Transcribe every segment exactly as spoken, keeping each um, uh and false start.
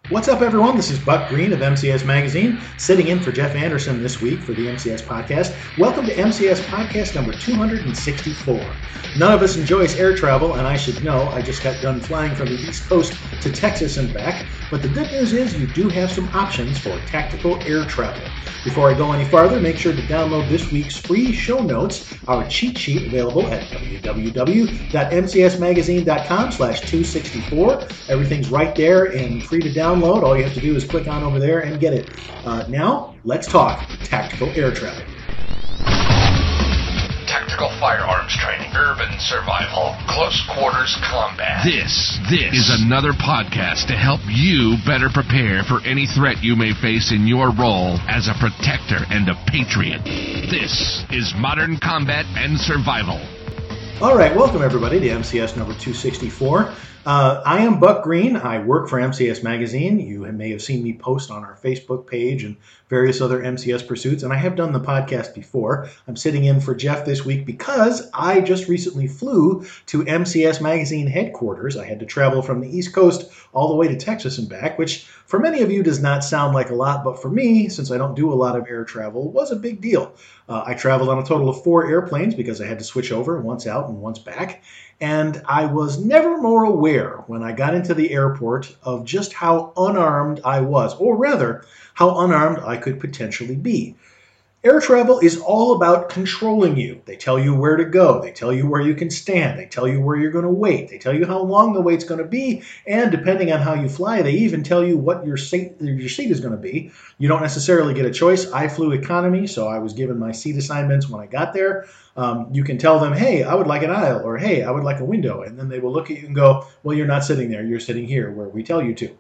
What's up, everyone? This is Buck Green of M C S Magazine, sitting in for Jeff Anderson this week for the M C S Podcast. Welcome to M C S Podcast number two hundred sixty-four. None of us enjoys air travel, and I should know. I just got done flying from the East Coast to Texas and back. But the good news is you do have some options for tactical air travel. Before I go any farther, make sure to download this week's free show notes, our cheat sheet available at www.mcsmagazine.com slash 264. Everything's right there and free to download. All you have to do is click on over there and get it. Uh, now, let's talk tactical air travel. Tactical firearms training, urban survival, close quarters combat. This, this is another podcast to help you better prepare for any threat you may face in your role as a protector and a patriot. This is Modern Combat and Survival. All right, welcome everybody to M C S number two sixty-four. Uh, I am Buck Green. I work for M C S Magazine. You may have seen me post on our Facebook page and various other M C S pursuits, and I have done the podcast before. I'm sitting in for Jeff this week because I just recently flew to M C S Magazine headquarters. I had to travel from the East Coast all the way to Texas and back, which for many of you does not sound like a lot, but for me, since I don't do a lot of air travel, was a big deal. Uh, I traveled on a total of four airplanes because I had to switch over once out and once back. And I was never more aware when I got into the airport of just how unarmed I was, or rather, how unarmed I could potentially be. Air travel is all about controlling you. They tell you where to go. They tell you where you can stand. They tell you where you're going to wait. They tell you how long the wait's going to be. And depending on how you fly, they even tell you what your seat, your seat is going to be. You don't necessarily get a choice. I flew economy, so I was given my seat assignments when I got there. Um, you can tell them, hey, I would like an aisle, or hey, I would like a window. And then they will look at you and go, well, you're not sitting there. You're sitting here where we tell you to.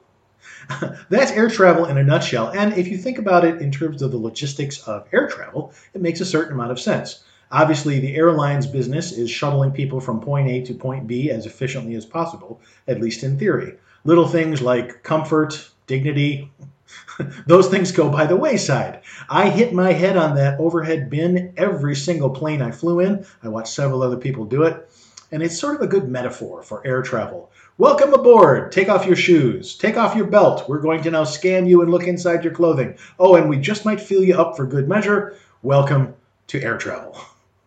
That's air travel in a nutshell. And if you think about it in terms of the logistics of air travel, it makes a certain amount of sense. Obviously, the airline's business is shuttling people from point A to point B as efficiently as possible, at least in theory. Little things like comfort, dignity, those things go by the wayside. I hit my head on that overhead bin every single plane I flew in. I watched several other people do it. And it's sort of a good metaphor for air travel. Welcome aboard. Take off your shoes. Take off your belt. We're going to now scan you and look inside your clothing. Oh, and we just might fill you up for good measure. Welcome to air travel.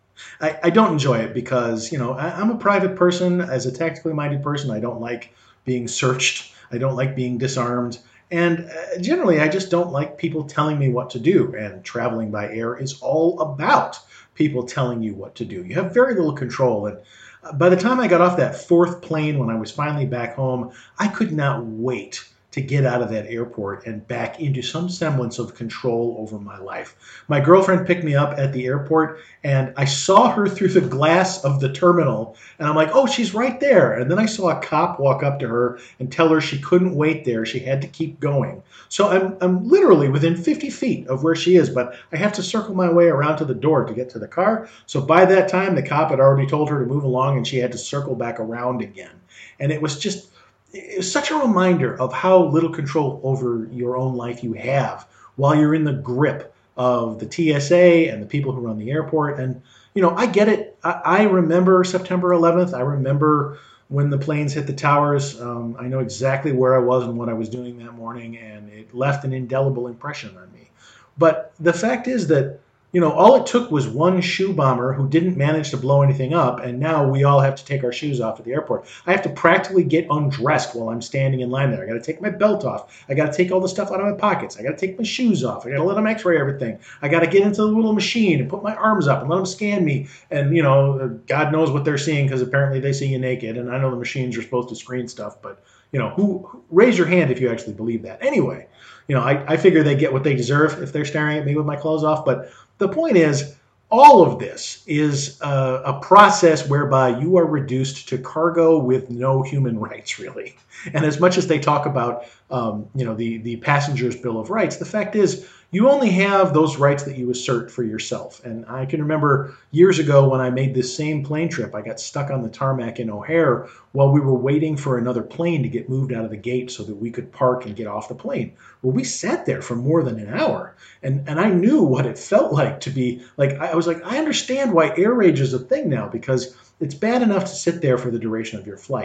I, I don't enjoy it because, you know, I, I'm a private person. As a tactically minded person, I don't like being searched. I don't like being disarmed. And uh, generally, I just don't like people telling me what to do. And traveling by air is all about people telling you what to do. You have very little control. And by the time I got off that fourth plane when I was finally back home, I could not wait to get out of that airport and back into some semblance of control over my life. My girlfriend picked me up at the airport, and I saw her through the glass of the terminal, and I'm like, oh, she's right there. And then I saw a cop walk up to her and tell her she couldn't wait there. She had to keep going. So I'm, I'm literally within fifty feet of where she is, but I have to circle my way around to the door to get to the car. So by that time, the cop had already told her to move along, and she had to circle back around again. And it was just... It was such a reminder of how little control over your own life you have while you're in the grip of the T S A and the people who run the airport. And, you know, I get it. I, I remember September eleventh. I remember when the planes hit the towers. Um, I know exactly where I was and what I was doing that morning, and it left an indelible impression on me. But the fact is that, you know, all it took was one shoe bomber who didn't manage to blow anything up, and now we all have to take our shoes off at the airport. I have to practically get undressed while I'm standing in line there. I got to take my belt off. I got to take all the stuff out of my pockets. I got to take my shoes off. I got to let them x-ray everything. I got to get into the little machine and put my arms up and let them scan me. And, you know, God knows what they're seeing because apparently they see you naked. And I know the machines are supposed to screen stuff, but, you know, who raise your hand if you actually believe that. Anyway, you know, I, I figure they get what they deserve if they're staring at me with my clothes off, but the point is, all of this is a, a process whereby you are reduced to cargo with no human rights, really. And as much as they talk about, um, you know, the, the passenger's Bill of Rights, the fact is you only have those rights that you assert for yourself. And I can remember years ago when I made this same plane trip, I got stuck on the tarmac in O'Hare while we were waiting for another plane to get moved out of the gate so that we could park and get off the plane. Well, we sat there for more than an hour, and, and I knew what it felt like to be like, I was like, I understand why air rage is a thing now, because it's bad enough to sit there for the duration of your flight.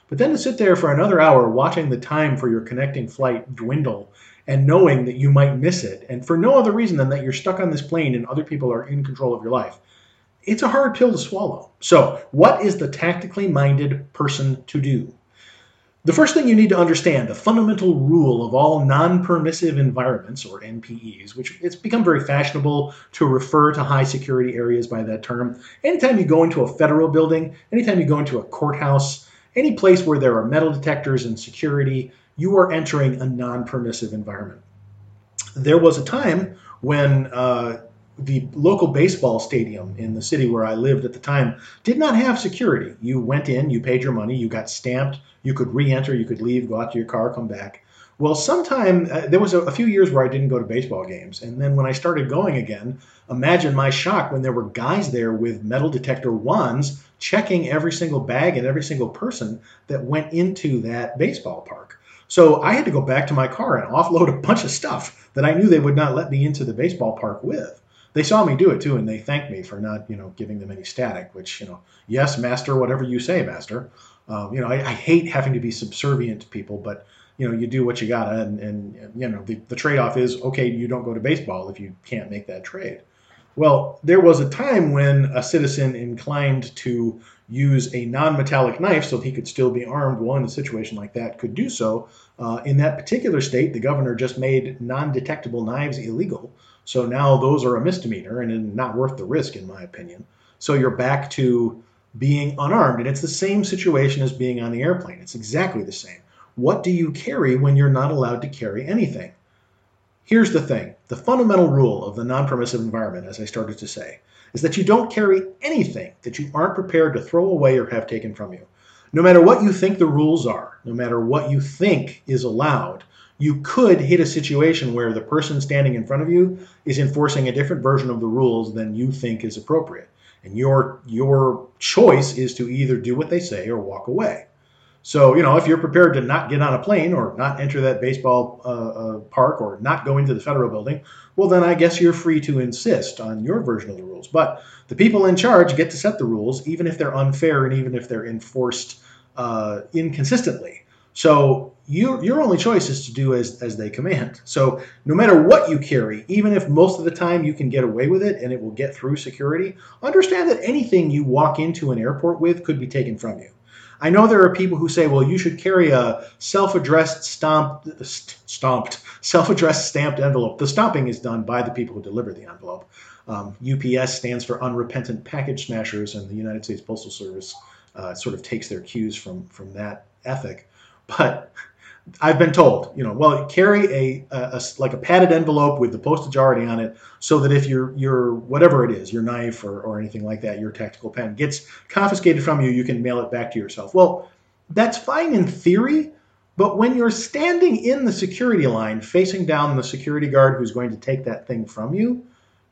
But then to sit there for another hour watching the time for your connecting flight dwindle and knowing that you might miss it, and for no other reason than that you're stuck on this plane and other people are in control of your life, it's a hard pill to swallow. So what is the tactically minded person to do? The first thing you need to understand, the fundamental rule of all non-permissive environments, or N P Es, which it's become very fashionable to refer to high security areas by that term. Anytime you go into a federal building, anytime you go into a courthouse, any place where there are metal detectors and security, you are entering a non-permissive environment. There was a time when uh, the local baseball stadium in the city where I lived at the time did not have security. You went in, you paid your money, you got stamped, you could re-enter, you could leave, go out to your car, come back. Well, sometime, uh, there was a, a few years where I didn't go to baseball games. And then when I started going again, imagine my shock when there were guys there with metal detector wands checking every single bag and every single person that went into that baseball park. So I had to go back to my car and offload a bunch of stuff that I knew they would not let me into the baseball park with. They saw me do it too, and they thanked me for not, you know, giving them any static, which, you know, yes, master, whatever you say, master. Um, you know, I, I hate having to be subservient to people, but, you know, you do what you gotta, and, and, and you know, the, the trade-off is, okay, you don't go to baseball if you can't make that trade. Well, there was a time when a citizen inclined to use a non-metallic knife so he could still be armed, well, in a situation like that, could do so. Uh, in that particular state, the governor just made non-detectable knives illegal. So now those are a misdemeanor and not worth the risk, in my opinion. So you're back to being unarmed. And it's the same situation as being on the airplane. It's exactly the same. What do you carry when you're not allowed to carry anything? Here's the thing. The fundamental rule of the non-permissive environment, as I started to say, is that you don't carry anything that you aren't prepared to throw away or have taken from you. No matter what you think the rules are, no matter what you think is allowed, you could hit a situation where the person standing in front of you is enforcing a different version of the rules than you think is appropriate. And your your choice is to either do what they say or walk away. So, you know, if you're prepared to not get on a plane or not enter that baseball uh, uh, park or not go into the federal building, well, then I guess you're free to insist on your version of the rules. But the people in charge get to set the rules, even if they're unfair and even if they're enforced uh, inconsistently. So you, your only choice is to do as, as they command. So no matter what you carry, even if most of the time you can get away with it and it will get through security, understand that anything you walk into an airport with could be taken from you. I know there are people who say, well, you should carry a self-addressed stomped, stomped, self-addressed stamped envelope. The stomping is done by the people who deliver the envelope. Um, U P S stands for Unrepentant Package Smashers, and the United States Postal Service uh, sort of takes their cues from, from that ethic. But I've been told, you know, well, carry a, a, a like a padded envelope with the postage already on it, so that if your your whatever it is, your knife or, or anything like that, your tactical pen gets confiscated from you, you can mail it back to yourself. Well, that's fine in theory, but when you're standing in the security line facing down the security guard who's going to take that thing from you,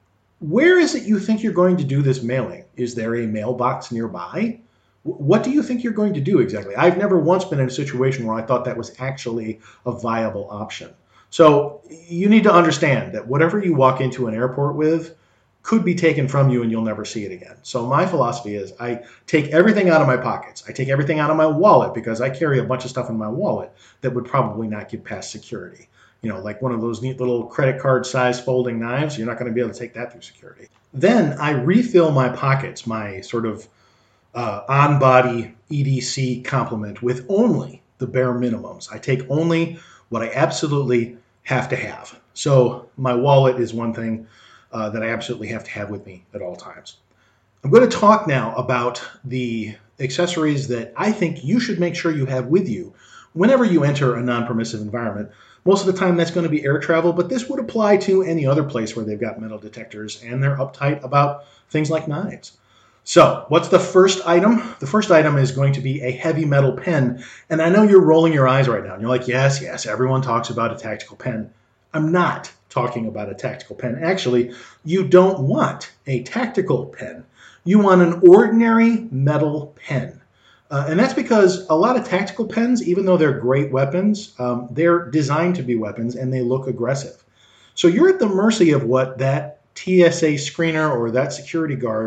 where is it you think you're going to do this mailing? Is there a mailbox nearby? What do you think you're going to do exactly? I've never once been in a situation where I thought that was actually a viable option. So you need to understand that whatever you walk into an airport with could be taken from you and you'll never see it again. So my philosophy is I take everything out of my pockets. I take everything out of my wallet because I carry a bunch of stuff in my wallet that would probably not get past security. You know, like one of those neat little credit card size folding knives. You're not going to be able to take that through security. Then I refill my pockets, my sort of Uh, on-body E D C complement with only the bare minimums. I take only what I absolutely have to have. So my wallet is one thing uh, that I absolutely have to have with me at all times. I'm going to talk now about the accessories that I think you should make sure you have with you whenever you enter a non-permissive environment. Most of the time that's going to be air travel, but this would apply to any other place where they've got metal detectors and they're uptight about things like knives. So what's the first item? The first item is going to be a heavy metal pen. And I know you're rolling your eyes right now. And you're like, yes, yes, everyone talks about a tactical pen. I'm not talking about a tactical pen. Actually, you don't want a tactical pen. You want an ordinary metal pen. Uh, and that's because a lot of tactical pens, even though they're great weapons, um, they're designed to be weapons and they look aggressive. So you're at the mercy of what that T S A screener or that security guard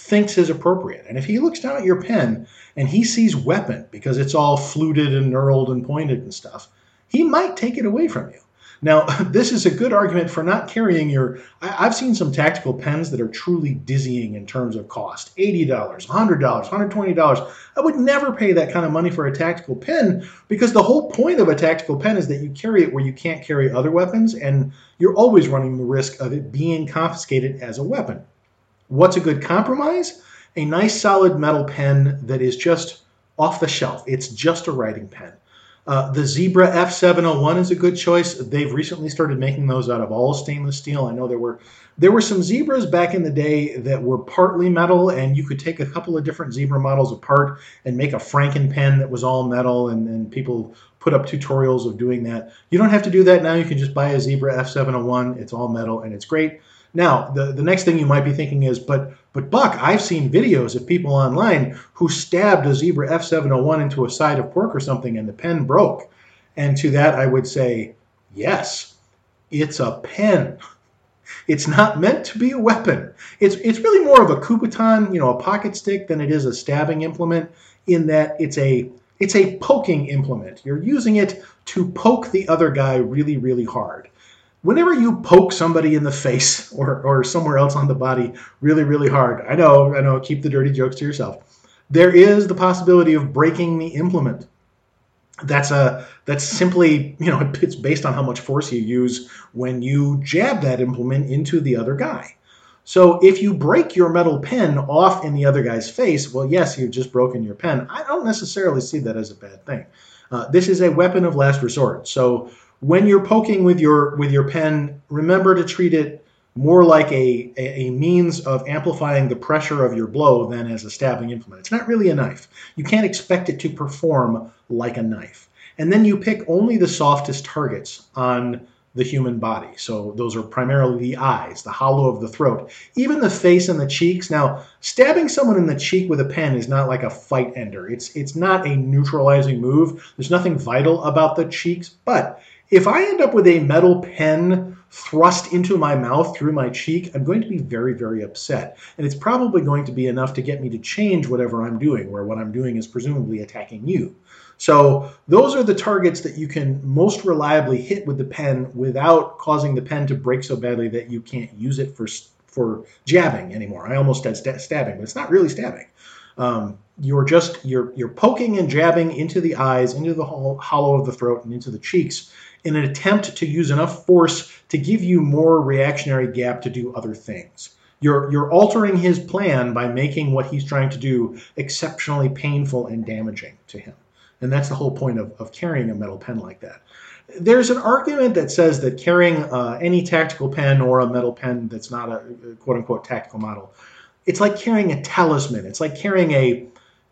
thinks is appropriate. And if he looks down at your pen and he sees weapon because it's all fluted and knurled and pointed and stuff, he might take it away from you. Now, this is a good argument for not carrying your... I, I've seen some tactical pens that are truly dizzying in terms of cost. eighty dollars, one hundred dollars, one hundred twenty dollars. I would never pay that kind of money for a tactical pen because the whole point of a tactical pen is that you carry it where you can't carry other weapons, and you're always running the risk of it being confiscated as a weapon. What's a good compromise? A nice solid metal pen that is just off the shelf. It's just a writing pen. Uh, the Zebra F seven oh one is a good choice. They've recently started making those out of all stainless steel. I know there were there were some Zebras back in the day that were partly metal, and you could take a couple of different Zebra models apart and make a Franken pen that was all metal, and, and people put up tutorials of doing that. You don't have to do that now. You can just buy a Zebra F seven oh one. It's all metal, and it's great. Now, the, the next thing you might be thinking is, but but Buck, I've seen videos of people online who stabbed a Zebra F seven oh one into a side of pork or something and the pen broke. And to that I would say, yes, it's a pen. It's not meant to be a weapon. It's, it's really more of a Kubotan, you know, a pocket stick than it is a stabbing implement, in that it's a, it's a poking implement. You're using it to poke the other guy really, really hard. Whenever you poke somebody in the face or, or somewhere else on the body really, really hard, I know, I know, keep the dirty jokes to yourself, there is the possibility of breaking the implement. That's a that's simply, you know, it's based on how much force you use when you jab that implement into the other guy. So if you break your metal pen off in the other guy's face, well, yes, you've just broken your pen. I don't necessarily see that as a bad thing. Uh, this is a weapon of last resort. So when you're poking with your with your pen, remember to treat it more like a, a, a means of amplifying the pressure of your blow than as a stabbing implement. It's not really a knife. You can't expect it to perform like a knife. And then you pick only the softest targets on the human body. So those are primarily the eyes, the hollow of the throat, even the face and the cheeks. Now, stabbing someone in the cheek with a pen is not like a fight ender. It's, it's not a neutralizing move. There's nothing vital about the cheeks, but if I end up with a metal pen thrust into my mouth through my cheek, I'm going to be very, very upset. And it's probably going to be enough to get me to change whatever I'm doing, where what I'm doing is presumably attacking you. So those are the targets that you can most reliably hit with the pen without causing the pen to break so badly that you can't use it for, for jabbing anymore. I almost said st- stabbing, but it's not really stabbing. Um, you're just, you're, you're poking and jabbing into the eyes, into the hollow of the throat, and into the cheeks in an attempt to use enough force to give you more reactionary gap to do other things. You're, you're altering his plan by making what he's trying to do exceptionally painful and damaging to him. And that's the whole point of, of carrying a metal pen like that. There's an argument that says that carrying uh, any tactical pen or a metal pen that's not a quote-unquote tactical model, it's like carrying a talisman. It's like carrying a,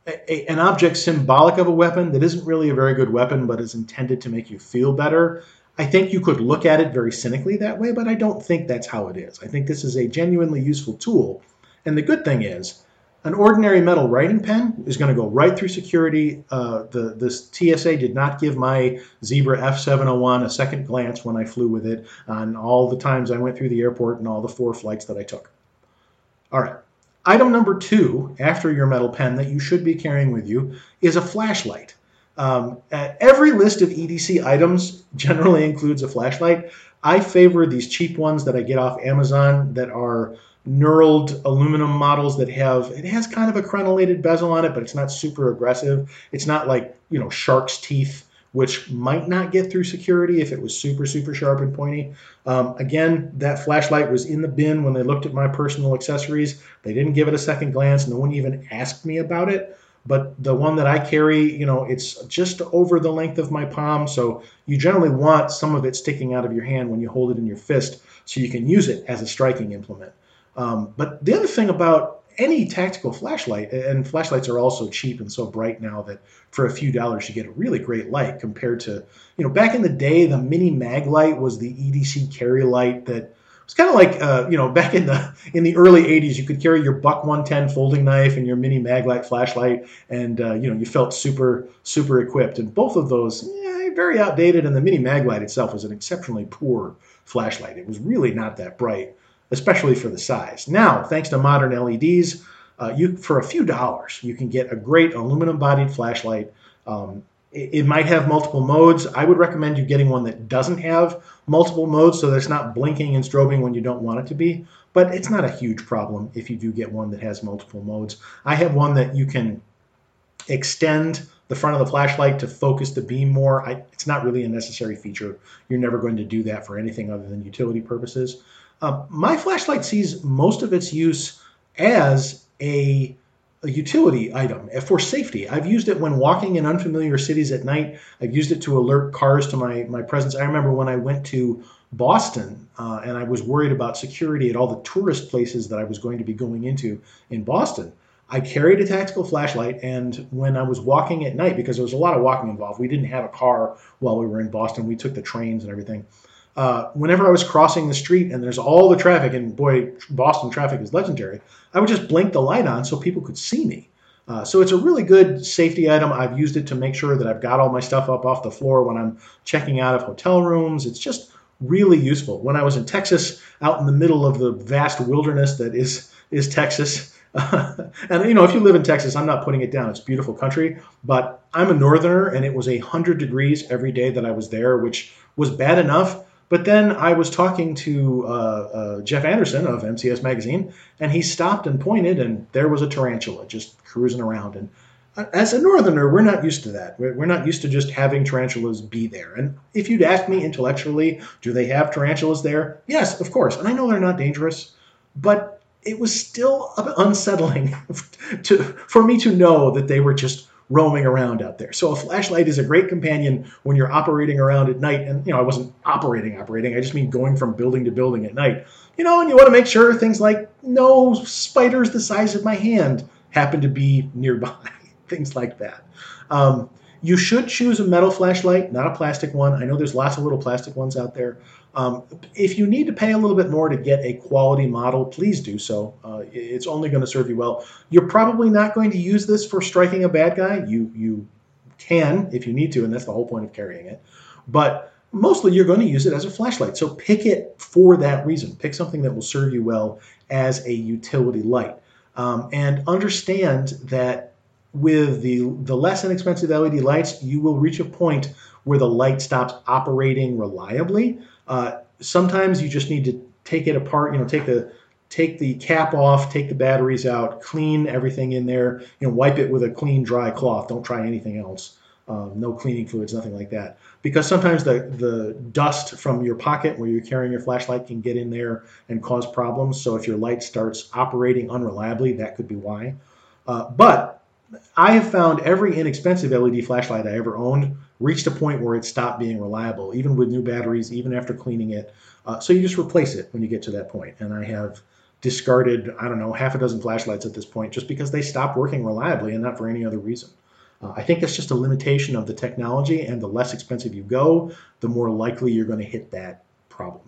a an object symbolic of a weapon that isn't really a very good weapon but is intended to make you feel better. I think you could look at it very cynically that way, but I don't think that's how it is. I think this is a genuinely useful tool. And the good thing is, an ordinary metal writing pen is going to go right through security. Uh, the this T S A did not give my Zebra F seven oh one a second glance when I flew with it on all the times I went through the airport and all the four flights that I took. All right. Item number two, after your metal pen that you should be carrying with you, is a flashlight. Um, every list of E D C items generally includes a flashlight. I favor these cheap ones that I get off Amazon that are knurled aluminum models that have, it has kind of a crenellated bezel on it, but it's not super aggressive. It's not like, you know, shark's teeth, which might not get through security if it was super, super sharp and pointy. Um, again, that flashlight was in the bin when they looked at my personal accessories. They didn't give it a second glance. No one even asked me about it. But the one that I carry, you know, it's just over the length of my palm. So you generally want some of it sticking out of your hand when you hold it in your fist so you can use it as a striking implement. Um, but the other thing about any tactical flashlight, and flashlights are also cheap and so bright now that for a few dollars you get a really great light compared to, you know, back in the day, the mini mag light was the E D C carry light that was kind of like, uh, you know, back in the in the early eighties, you could carry your Buck one ten folding knife and your mini mag light flashlight, and, uh, you know, you felt super, super equipped. And both of those, yeah, very outdated, and the mini mag light itself was an exceptionally poor flashlight. It was really not that bright, especially for the size. Now, thanks to modern L E Ds, uh, you for a few dollars, you can get a great aluminum-bodied flashlight. Um, it, it might have multiple modes. I would recommend you getting one that doesn't have multiple modes so that it's not blinking and strobing when you don't want it to be. But it's not a huge problem if you do get one that has multiple modes. I have one that you can extend the front of the flashlight to focus the beam more. I, it's not really a necessary feature. You're never going to do that for anything other than utility purposes. Uh, my flashlight sees most of its use as a, a utility item for safety. I've used it when walking in unfamiliar cities at night. I've used it to alert cars to my, my presence. I remember when I went to Boston uh, and I was worried about security at all the tourist places that I was going to be going into in Boston. I carried a tactical flashlight, and when I was walking at night, because there was a lot of walking involved, we didn't have a car while we were in Boston. We took the trains and everything. Uh, whenever I was crossing the street and there's all the traffic, and boy, Boston traffic is legendary, I would just blink the light on so people could see me. Uh, so it's a really good safety item. I've used it to make sure that I've got all my stuff up off the floor when I'm checking out of hotel rooms. It's just really useful. When I was in Texas, out in the middle of the vast wilderness that is is Texas, Uh, and, you know, if you live in Texas, I'm not putting it down. It's beautiful country. But I'm a northerner, and it was one hundred degrees every day that I was there, which was bad enough. But then I was talking to uh, uh, Jeff Anderson of M C S Magazine, and he stopped and pointed, and there was a tarantula just cruising around. And as a northerner, we're not used to that. We're, we're not used to just having tarantulas be there. And if you'd ask me intellectually, do they have tarantulas there? Yes, of course. And I know they're not dangerous, but it was still unsettling to, for me to know that they were just roaming around out there. So a flashlight is a great companion when you're operating around at night. And, you know, I wasn't operating, operating. I just mean going from building to building at night. You know, and you want to make sure things like no spiders the size of my hand happen to be nearby, things like that. Um, you should choose a metal flashlight, not a plastic one. I know there's lots of little plastic ones out there. Um, if you need to pay a little bit more to get a quality model, please do so. Uh, it's only going to serve you well. You're probably not going to use this for striking a bad guy. You you can if you need to, and that's the whole point of carrying it. But mostly you're going to use it as a flashlight. So pick it for that reason. Pick something that will serve you well as a utility light. Um, and understand that with the, the less inexpensive L E D lights, you will reach a point where the light stops operating reliably. Uh, sometimes you just need to take it apart, you know, take the take the cap off, take the batteries out, clean everything in there, you know, wipe it with a clean, dry cloth. Don't try anything else. Um, no cleaning fluids, nothing like that. Because sometimes the, the dust from your pocket where you're carrying your flashlight can get in there and cause problems. So if your light starts operating unreliably, that could be why. Uh, but I have found every inexpensive L E D flashlight I ever owned reached a point where it stopped being reliable, even with new batteries, even after cleaning it. Uh, so you just replace it when you get to that point. And I have discarded, I don't know, half a dozen flashlights at this point just because they stopped working reliably and not for any other reason. Uh, I think that's just a limitation of the technology, and the less expensive you go, the more likely you're going to hit that problem.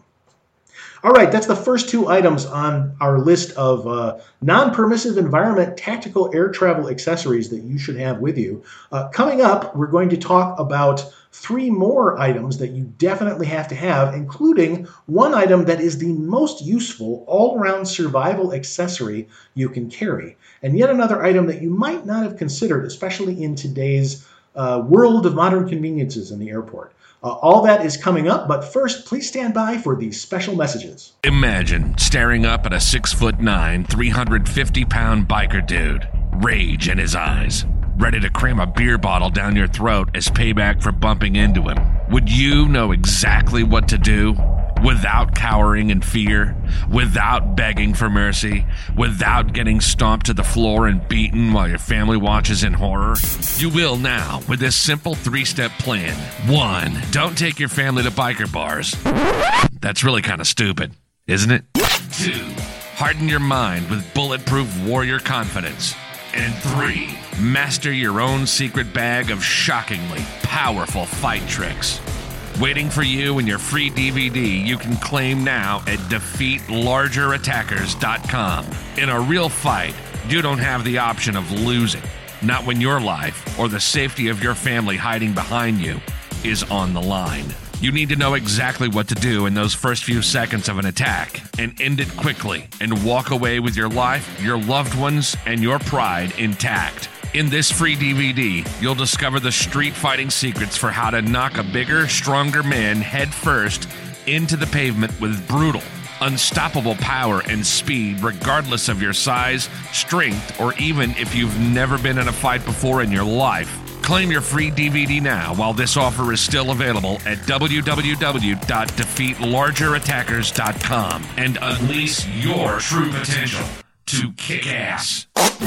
All right, that's the first two items on our list of uh, non-permissive environment tactical air travel accessories that you should have with you. Uh, coming up, we're going to talk about three more items that you definitely have to have, including one item that is the most useful all-around survival accessory you can carry, and yet another item that you might not have considered, especially in today's uh, world of modern conveniences in the airport. Uh, all that is coming up, but first, please stand by for these special messages. Imagine staring up at a six foot nine, three hundred fifty pound biker dude, rage in his eyes, ready to cram a beer bottle down your throat as payback for bumping into him. Would you know exactly what to do? Without cowering in fear, without begging for mercy, without getting stomped to the floor and beaten while your family watches in horror? You will now with this simple three-step plan. One, don't take your family to biker bars. That's really kind of stupid, isn't it? Two, harden your mind with bulletproof warrior confidence. And three, master your own secret bag of shockingly powerful fight tricks. Waiting for you in your free D V D you can claim now at defeat larger attackers dot com. In a real fight, you don't have the option of losing. Not when your life or the safety of your family hiding behind you is on the line. You need to know exactly what to do in those first few seconds of an attack and end it quickly and walk away with your life, your loved ones, and your pride intact. In this free D V D, you'll discover the street fighting secrets for how to knock a bigger, stronger man head first into the pavement with brutal, unstoppable power and speed regardless of your size, strength, or even if you've never been in a fight before in your life. Claim your free D V D now while this offer is still available at w w w dot defeat larger attackers dot com and unleash your true potential to kick ass.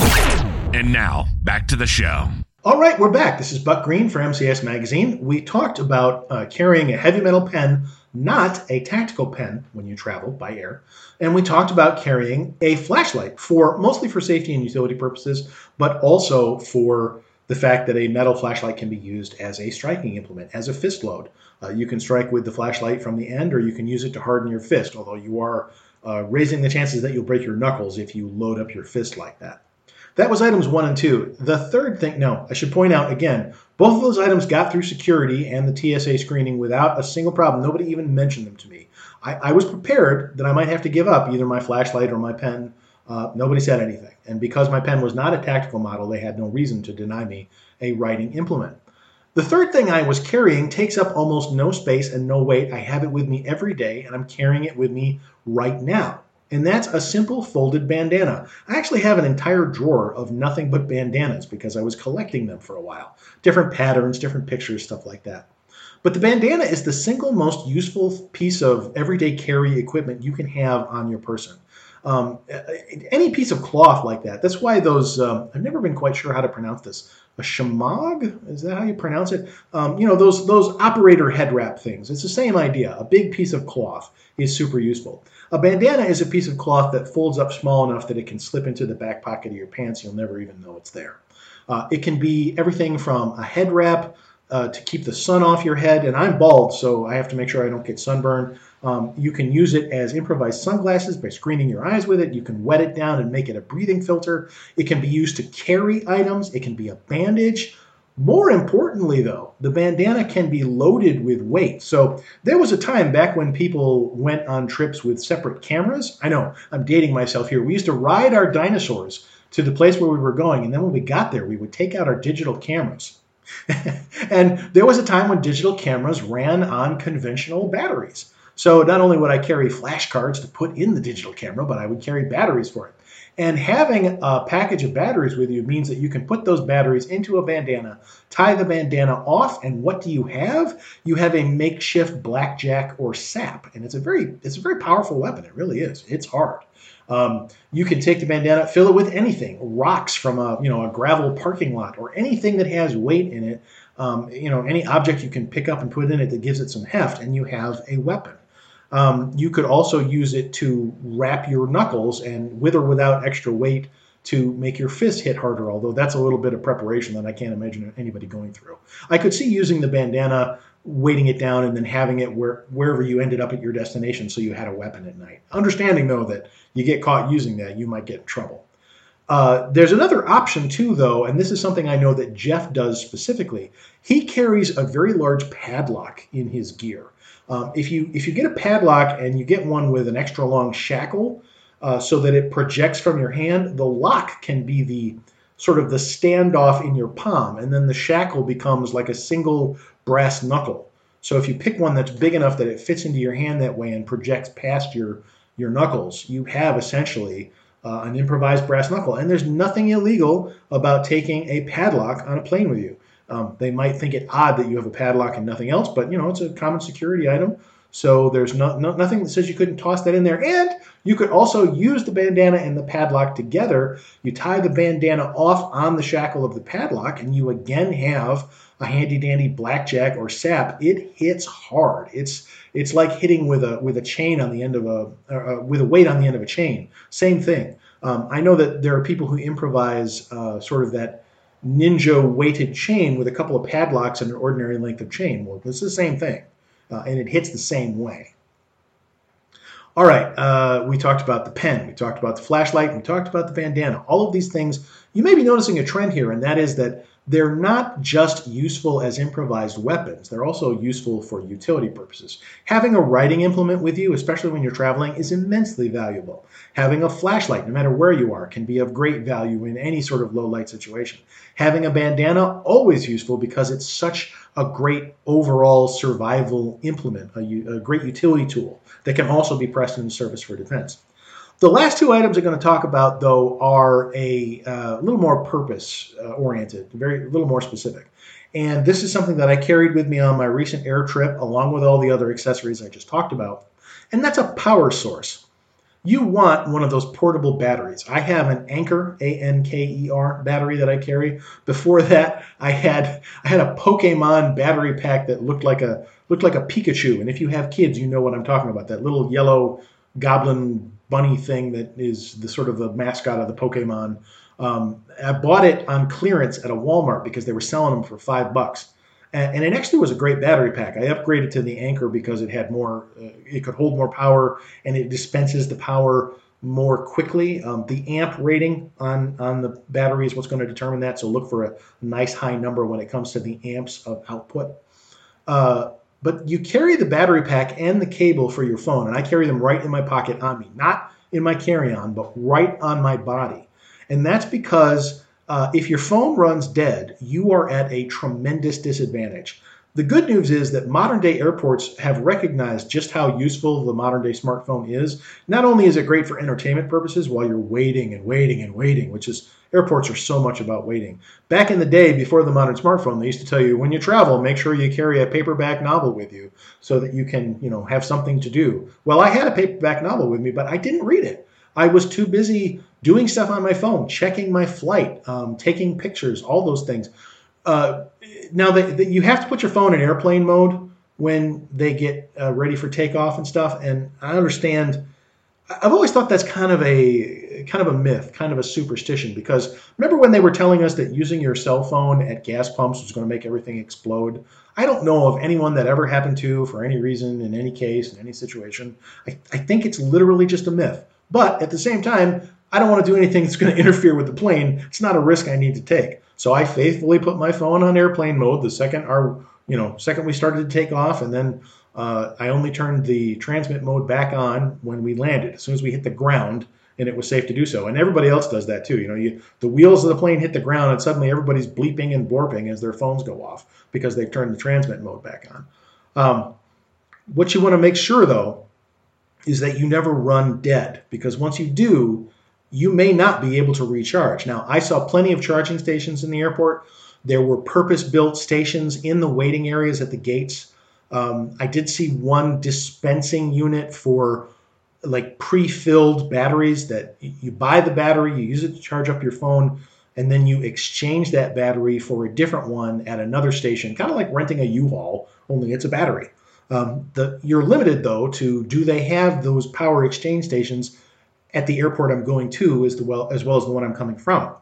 And now, back to the show. All right, we're back. This is Buck Green for M C S Magazine. We talked about uh, carrying a heavy metal pen, not a tactical pen when you travel by air. And we talked about carrying a flashlight for mostly for safety and utility purposes, but also for the fact that a metal flashlight can be used as a striking implement, as a fist load. Uh, you can strike with the flashlight from the end, or you can use it to harden your fist, although you are uh, raising the chances that you'll break your knuckles if you load up your fist like that. That was items one and two. The third thing, no, I should point out again, both of those items got through security and the T S A screening without a single problem. Nobody even mentioned them to me. I, I was prepared that I might have to give up either my flashlight or my pen. Uh, nobody said anything. And because my pen was not a tactical model, they had no reason to deny me a writing implement. The third thing I was carrying takes up almost no space and no weight. I have it with me every day, and I'm carrying it with me right now. And that's a simple folded bandana. I actually have an entire drawer of nothing but bandanas because I was collecting them for a while. Different patterns, different pictures, stuff like that. But the bandana is the single most useful piece of everyday carry equipment you can have on your person. Um, any piece of cloth like that. That's why those, um, I've never been quite sure how to pronounce this. A shamag? Is that how you pronounce it? Um, you know, those, those operator head wrap things. It's the same idea. A big piece of cloth is super useful. A bandana is a piece of cloth that folds up small enough that it can slip into the back pocket of your pants. You'll never even know it's there. Uh, it can be everything from a head wrap uh, to keep the sun off your head. And I'm bald, so I have to make sure I don't get sunburned. Um, you can use it as improvised sunglasses by screening your eyes with it. You can wet it down and make it a breathing filter. It can be used to carry items. It can be a bandage. More importantly, though, the bandana can be loaded with weight. So there was a time back when people went on trips with separate cameras. I know, I'm dating myself here. We used to ride our dinosaurs to the place where we were going, and then when we got there, we would take out our digital cameras. And there was a time when digital cameras ran on conventional batteries. So not only would I carry flashcards to put in the digital camera, but I would carry batteries for it. And having a package of batteries with you means that you can put those batteries into a bandana, tie the bandana off, and what do you have? You have a makeshift blackjack or sap, and it's a very it's a very powerful weapon. It really is. It's hard. Um, you can take the bandana, fill it with anything, rocks from a you know a gravel parking lot, or anything that has weight in it. Um, you know any object you can pick up and put in it that gives it some heft, and you have a weapon. Um, you could also use it to wrap your knuckles and with or without extra weight to make your fist hit harder, although that's a little bit of preparation that I can't imagine anybody going through. I could see using the bandana, weighting it down, and then having it where, wherever you ended up at your destination so you had a weapon at night. Understanding, though, that you get caught using that, you might get in trouble. Uh, there's another option, too, though, and this is something I know that Jeff does specifically. He carries a very large padlock in his gear. Um, if you if you get a padlock and you get one with an extra long shackle uh, so that it projects from your hand, the lock can be the sort of the standoff in your palm, and then the shackle becomes like a single brass knuckle. So if you pick one that's big enough that it fits into your hand that way and projects past your, your knuckles, you have essentially uh, an improvised brass knuckle. And there's nothing illegal about taking a padlock on a plane with you. Um, they might think it odd that you have a padlock and nothing else, but, you know, it's a common security item. So there's no, no, nothing that says you couldn't toss that in there. And you could also use the bandana and the padlock together. You tie the bandana off on the shackle of the padlock, and you again have a handy-dandy blackjack or sap. It hits hard. It's it's like hitting with a with a chain on the end of a uh, with a weight on the end of a chain. Same thing. Um, I know that there are people who improvise uh, sort of that ninja weighted chain with a couple of padlocks and an ordinary length of chain. Well, it's the same thing, uh, and it hits the same way. All right, uh, we talked about the pen, we talked about the flashlight, we talked about the bandana. All of these things, you may be noticing a trend here, and that is that they're not just useful as improvised weapons. They're also useful for utility purposes. Having a writing implement with you, especially when you're traveling, is immensely valuable. Having a flashlight, no matter where you are, can be of great value in any sort of low light situation. Having a bandana, always useful because it's such a great overall survival implement, a, a great utility tool that can also be pressed into service for defense. The last two items I'm going to talk about, though, are a uh, little more purpose-oriented, uh, very a little more specific. And this is something that I carried with me on my recent air trip, along with all the other accessories I just talked about. And that's a power source. You want one of those portable batteries. I have an Anker, A N K E R, battery that I carry. Before that, I had I had a Pokemon battery pack that looked like a looked like a Pikachu. And if you have kids, you know what I'm talking about. That little yellow goblin bunny thing that is the sort of the mascot of the Pokemon. Um, I bought it on clearance at a Walmart because they were selling them for five bucks. And, and it actually was a great battery pack. I upgraded to the Anker because it had more, uh, it could hold more power and it dispenses the power more quickly. Um, the amp rating on, on the battery is what's going to determine that. So look for a nice high number when it comes to the amps of output. Uh, But you carry the battery pack and the cable for your phone, and I carry them right in my pocket on me, not in my carry-on, but right on my body. And that's because uh, if your phone runs dead, you are at a tremendous disadvantage. The good news is that modern-day airports have recognized just how useful the modern-day smartphone is. Not only is it great for entertainment purposes while you're waiting and waiting and waiting, which is airports are so much about waiting. Back in the day, before the modern smartphone, they used to tell you, when you travel, make sure you carry a paperback novel with you so that you can, you know, have something to do. Well, I had a paperback novel with me, but I didn't read it. I was too busy doing stuff on my phone, checking my flight, um, taking pictures, all those things. Uh, now, the, the, you have to put your phone in airplane mode when they get uh, ready for takeoff and stuff. And I understand. I've always thought that's kind of a kind of a myth, kind of a superstition, because remember when they were telling us that using your cell phone at gas pumps was going to make everything explode? I don't know of anyone that ever happened to for any reason, in any case, in any situation. I, I think it's literally just a myth. But at the same time, I don't want to do anything that's going to interfere with the plane. It's not a risk I need to take. So I faithfully put my phone on airplane mode the second our, you know, second we started to take off, and then uh, I only turned the transmit mode back on when we landed, as soon as we hit the ground, and it was safe to do so. And everybody else does that too. You know, you, the wheels of the plane hit the ground, and suddenly everybody's bleeping and blorping as their phones go off because they've turned the transmit mode back on. Um, what you want to make sure, though, is that you never run dead, because once you do, you may not be able to recharge. Now, I saw plenty of charging stations in the airport. There were purpose-built stations in the waiting areas at the gates. Um, I did see one dispensing unit for like pre-filled batteries that you buy the battery, you use it to charge up your phone, and then you exchange that battery for a different one at another station, kind of like renting a U-Haul, only it's a battery. Um, the, you're limited, though, to do they have those power exchange stations at the airport I'm going to as, the well, as well as the one I'm coming from.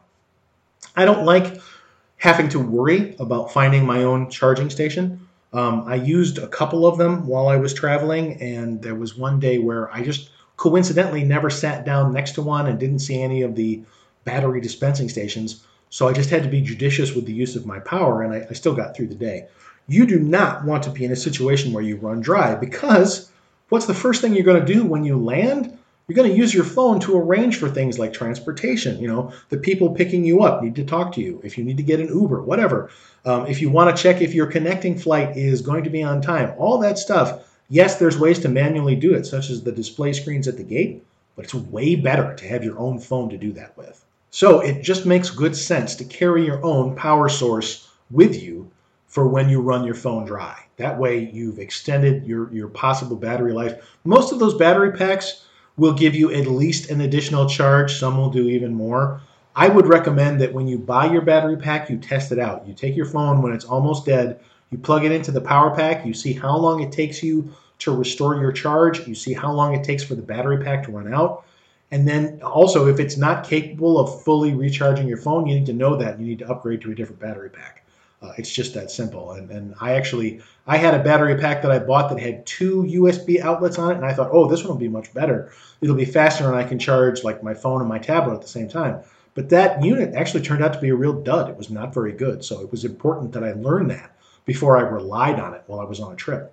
I don't like having to worry about finding my own charging station. Um, I used a couple of them while I was traveling, and there was one day where I just coincidentally never sat down next to one and didn't see any of the battery dispensing stations, so I just had to be judicious with the use of my power, and I, I still got through the day. You do not want to be in a situation where you run dry, because what's the first thing you're going to do when you land? You're going to use your phone to arrange for things like transportation. You know, the people picking you up need to talk to you. If you need to get an Uber, whatever. Um, if you want to check if your connecting flight is going to be on time, all that stuff. Yes, there's ways to manually do it, such as the display screens at the gate, but it's way better to have your own phone to do that with. So it just makes good sense to carry your own power source with you for when you run your phone dry. That way you've extended your, your possible battery life. Most of those battery packs will give you at least an additional charge. Some will do even more. I would recommend that when you buy your battery pack, you test it out. You take your phone when it's almost dead, you plug it into the power pack, you see how long it takes you to restore your charge, you see how long it takes for the battery pack to run out. And then also, if it's not capable of fully recharging your phone, you need to know that. You need to upgrade to a different battery pack. Uh, it's just that simple. And, and I actually, I had a battery pack that I bought that had two U S B outlets on it, and I thought, oh, this one will be much better. It'll be faster, and I can charge like my phone and my tablet at the same time. But that unit actually turned out to be a real dud. It was not very good. So it was important that I learn that before I relied on it while I was on a trip.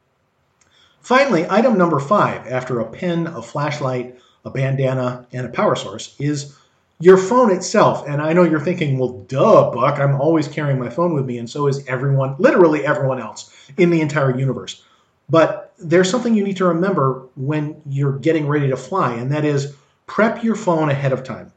Finally, item number five, after a pen, a flashlight, a bandana, and a power source, is your phone itself. And I know you're thinking, well, duh, Buck, I'm always carrying my phone with me, and so is everyone, literally everyone else in the entire universe. But there's something you need to remember when you're getting ready to fly, and that is prep your phone ahead of time.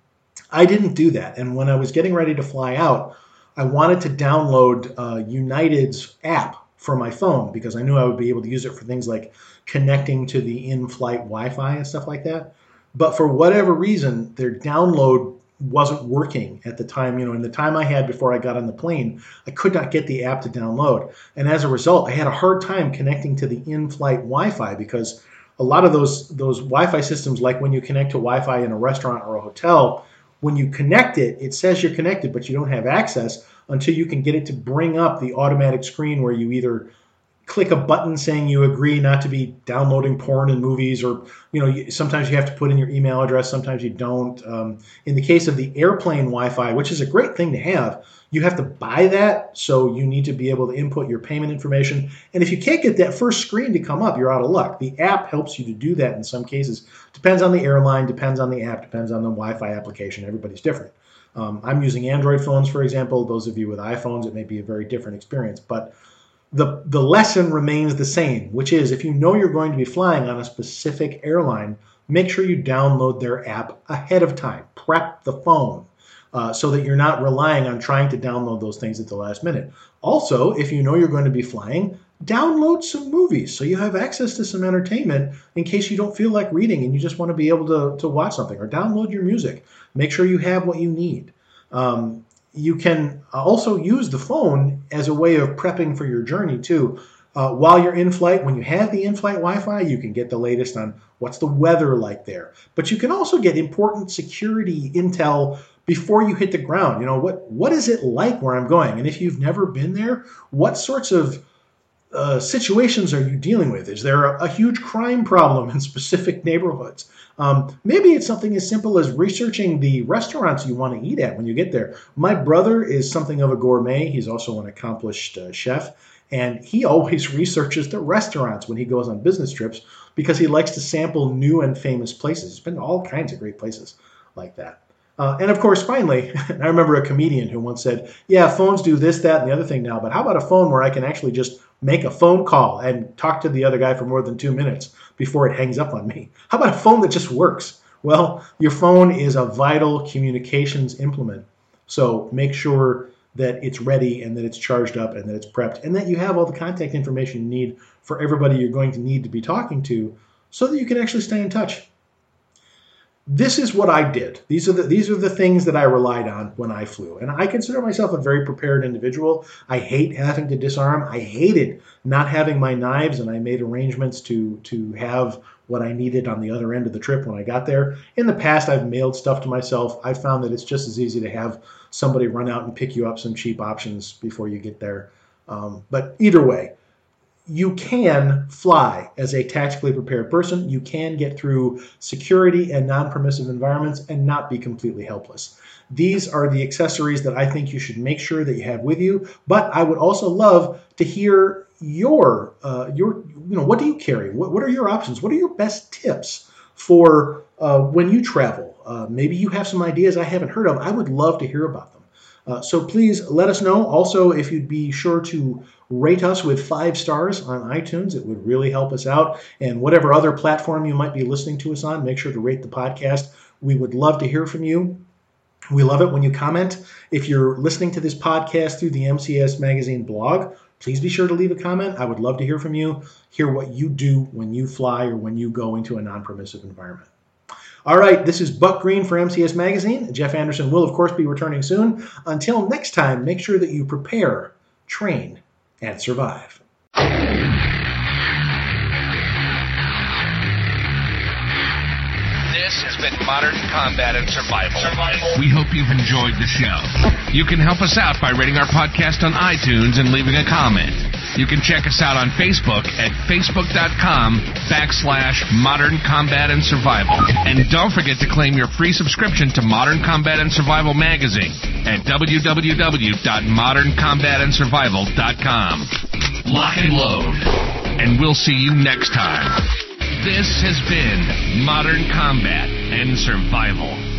I didn't do that, and when I was getting ready to fly out, I wanted to download uh, United's app for my phone because I knew I would be able to use it for things like connecting to the in-flight Wi-Fi and stuff like that. But for whatever reason, their download wasn't working at the time. You know, in the time I had before I got on the plane, I could not get the app to download. And as a result, I had a hard time connecting to the in-flight Wi-Fi because a lot of those, those Wi-Fi systems, like when you connect to Wi-Fi in a restaurant or a hotel, when you connect it, it says you're connected, but you don't have access until you can get it to bring up the automatic screen where you either click a button saying you agree not to be downloading porn and movies, or, you know, you, sometimes you have to put in your email address, sometimes you don't. Um, in the case of the airplane Wi-Fi, which is a great thing to have, you have to buy that, so you need to be able to input your payment information. And if you can't get that first screen to come up, you're out of luck. The app helps you to do that in some cases. Depends on the airline, depends on the app, depends on the Wi-Fi application. Everybody's different. Um, I'm using Android phones, for example. Those of you with iPhones, it may be a very different experience. But the, the lesson remains the same, which is if you know you're going to be flying on a specific airline, make sure you download their app ahead of time. Prep the phone. Uh, so that you're not relying on trying to download those things at the last minute. Also, if you know you're going to be flying, download some movies so you have access to some entertainment in case you don't feel like reading and you just want to be able to, to watch something, or download your music. Make sure you have what you need. Um, you can also use the phone as a way of prepping for your journey too. Uh, while you're in flight, when you have the in-flight Wi-Fi, you can get the latest on what's the weather like there. But you can also get important security intel before you hit the ground. You know, what what is it like where I'm going? And if you've never been there, what sorts of uh, situations are you dealing with? Is there a, a huge crime problem in specific neighborhoods? Um, maybe it's something as simple as researching the restaurants you want to eat at when you get there. My brother is something of a gourmet. He's also an accomplished uh, chef. And he always researches the restaurants when he goes on business trips because he likes to sample new and famous places. He's been to all kinds of great places like that. Uh, and of course, finally, I remember a comedian who once said, yeah, phones do this, that, and the other thing now, but how about a phone where I can actually just make a phone call and talk to the other guy for more than two minutes before it hangs up on me? How about a phone that just works? Well, your phone is a vital communications implement. So make sure that it's ready and that it's charged up and that it's prepped and that you have all the contact information you need for everybody you're going to need to be talking to so that you can actually stay in touch. This is what I did. These are the these are the things that I relied on when I flew. And I consider myself a very prepared individual. I hate having to disarm. I hated not having my knives, and I made arrangements to to have what I needed on the other end of the trip when I got there. In the past, I've mailed stuff to myself. I found that it's just as easy to have somebody run out and pick you up some cheap options before you get there. Um, but either way, you can fly as a tactically prepared person. You can get through security and non-permissive environments and not be completely helpless. These are the accessories that I think you should make sure that you have with you. But I would also love to hear your, uh, your, you know, what do you carry? What, what are your options? What are your best tips for uh, when you travel? Uh, maybe you have some ideas I haven't heard of. I would love to hear about them. Uh, so please let us know. Also, if you'd be sure to rate us with five stars on iTunes, it would really help us out. And whatever other platform you might be listening to us on, make sure to rate the podcast. We would love to hear from you. We love it when you comment. If you're listening to this podcast through the M C S Magazine blog, please be sure to leave a comment. I would love to hear from you, hear what you do when you fly or when you go into a non-permissive environment. All right, this is Buck Green for M C S Magazine. Jeff Anderson will, of course, be returning soon. Until next time, make sure that you prepare, train, and survive. This has been Modern Combat and Survival. Survival. We hope you've enjoyed the show. You can help us out by rating our podcast on iTunes and leaving a comment. You can check us out on Facebook at facebook.com backslash Modern Combat and Survival. And don't forget to claim your free subscription to Modern Combat and Survival magazine at w w w dot modern combat and survival dot com. Lock and load. And we'll see you next time. This has been Modern Combat and Survival.